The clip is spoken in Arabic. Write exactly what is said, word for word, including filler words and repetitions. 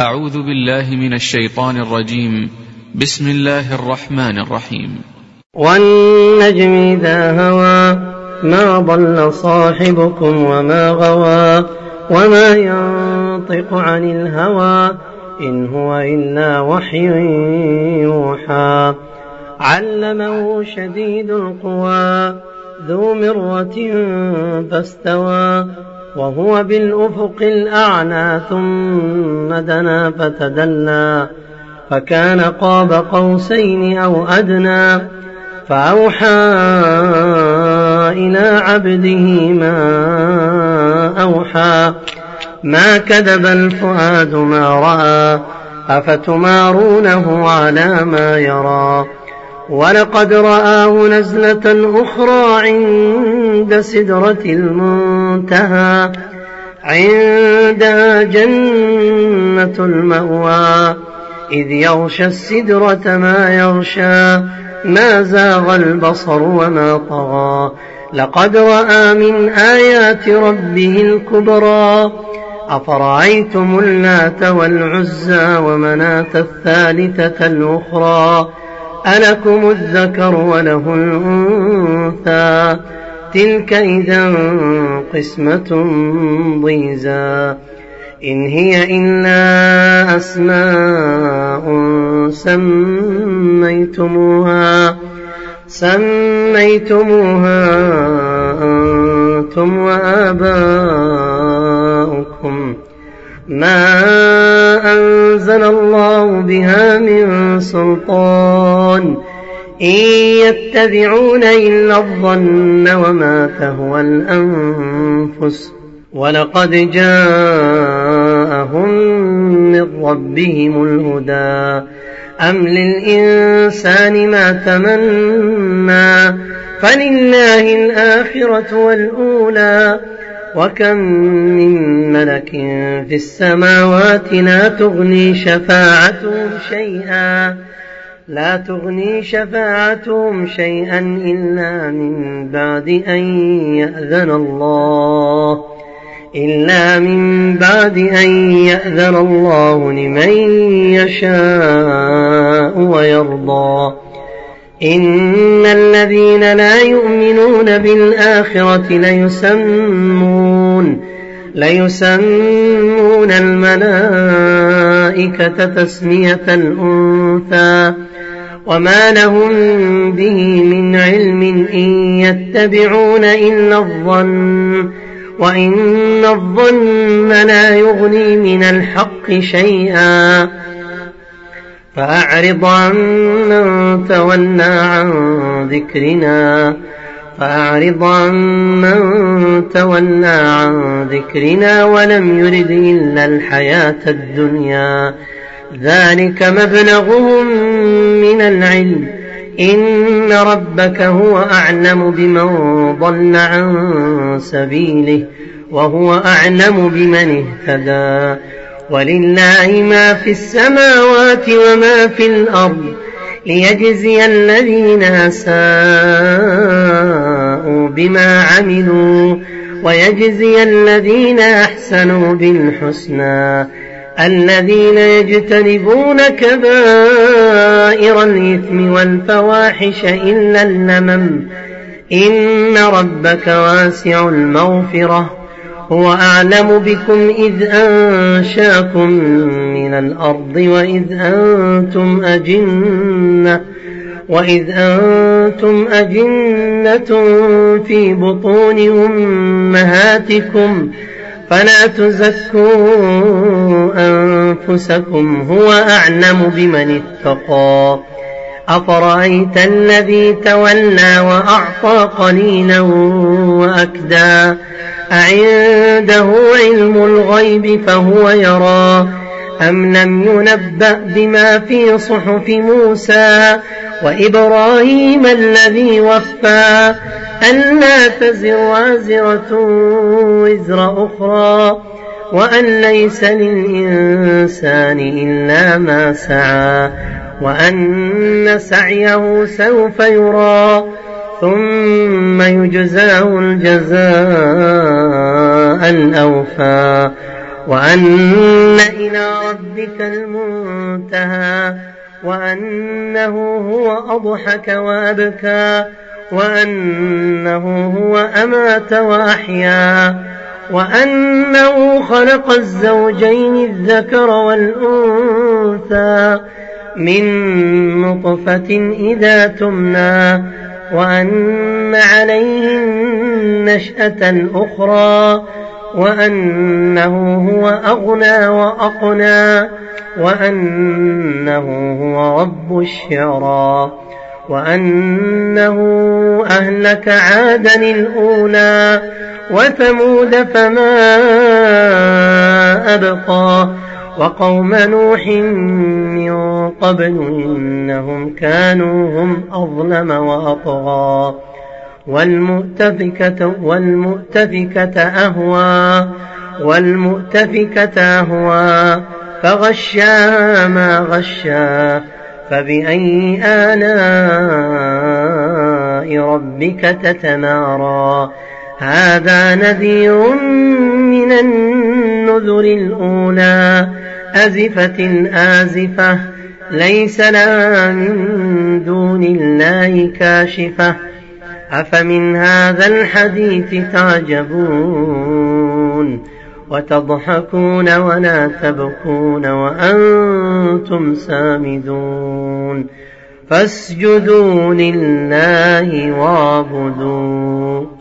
أعوذ بالله من الشيطان الرجيم. بسم الله الرحمن الرحيم. والنجم إذا هوى ما ضل صاحبكم وما غوى وما ينطق عن الهوى إن هو إلا وحي يوحى علمه شديد القوى ذو مرة فاستوى وهو بالأفق الأعلى ثم دنا فتدلى فكان قاب قوسين أو أدنى فأوحى إلى عبده ما أوحى ما كذب الفؤاد ما رأى أفتمارونه على ما يرى ولقد رآه نزلة أخرى عند سدرة المنتهى عندها جنة المأوى إذ يغشى السدرة ما يغشى ما زاغ البصر وما طغى لقد رأى من آيات ربه الكبرى أفرأيتم اللات والعزى ومناة الثالثة الأخرى ألكم الذكر وله الأنثى تلك إذا قسمة ضيزى إن هي إلا أسماء سميتموها سميتموها أنتم وآباؤكم ما أنزل الله بها من سلطان إن يتبعون إلا الظن وما تهوى الأنفس ولقد جاءهم من ربهم الهدى أم للإنسان ما تمنى فلله الآخرة والأولى وكم من ملك في السماوات لا تغني شفاعتهم شيئا لا تغني شفاعتهم شيئا إلا من بعد أن يأذن الله إلا من بعد أن يأذن الله لمن يشاء ويرضى إن الذين لا يؤمنون بالآخرة ليسمون ليسمون الملائكة تسمية الأنثى وما لهم به من علم إن يتبعون إلا الظن وإن الظن لا يغني من الحق شيئا فأعرض عن من تولى عن ذكرنا فأعرض عن من تولى عن ذكرنا ولم يرد إلا الحياة الدنيا ذلك مبلغهم من العلم إن ربك هو أعلم بمن ضل عن سبيله وهو أعلم بمن اهتدى ولله ما في السماوات وما في الأرض ليجزي الذين أساءوا بما عملوا ويجزي الذين أحسنوا بالحسنى الذين يجتنبون كبائر الإثم والفواحش إلا اللمم إن ربك واسع المغفرة هو أعلم بكم إذ أنشاكم من الأرض وإذ أنتم أجنة وإذ أنتم أجنة في بطون أمهاتكم فلا تزكوا أنفسكم هو أعلم بمن اتقى أفرأيت الذي تولى وأعطى قليلا وأكدى أعنده علم الغيب فهو يرى أم لم ينبأ بما في صحف موسى وإبراهيم الذي وفى ألا تزر وازرة وزر أخرى وأن ليس للإنسان إلا ما سعى وأن سعيه سوف يرى ثم يجزاه الجزاء الأوفى وأن إلى ربك المنتهى وأنه هو أضحك وأبكى وأنه هو أمات وأحيا وأنه خلق الزوجين الذكر والأنثى من نطفة إذا تمنى وأن عليه النشأة الأخرى وأنه هو أغنى وأقنى وأنه هو رب الشعرى وأنه أهلك عادا الأولى وثمود فما أبقى وقوم نوح من قبل إنهم كانوا هم أظلم وأطغى والمؤتفكة, والمؤتفكة أهوى والمؤتفكة أهوى فغشاها ما غشا فبأي آلاء ربك تتمارى هذا نذير من النذر الأولى أزفت الآزفة ليس لها من دون الله كاشفة أفمن هذا الحديث تعجبون وتضحكون ولا تبكون وأنتم سامدون فاسجدوا لله واعبدوا